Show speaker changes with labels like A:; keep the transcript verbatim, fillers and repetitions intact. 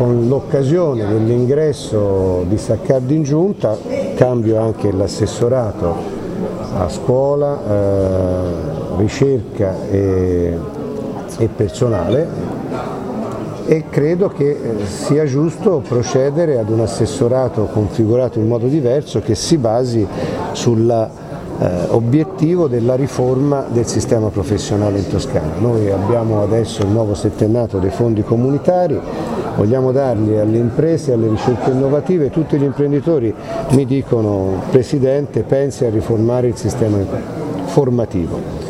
A: con l'occasione dell'ingresso di Saccardi in giunta cambio anche l'assessorato a scuola, eh, ricerca e, e personale, e credo che sia giusto procedere ad un assessorato configurato in modo diverso che si basi sull'obiettivo eh, della riforma del sistema professionale in Toscana. Noi abbiamo adesso il nuovo settennato dei fondi comunitari, vogliamo darli alle imprese, alle ricerche innovative. Tutti gli imprenditori mi dicono: Presidente, pensi a riformare il sistema formativo.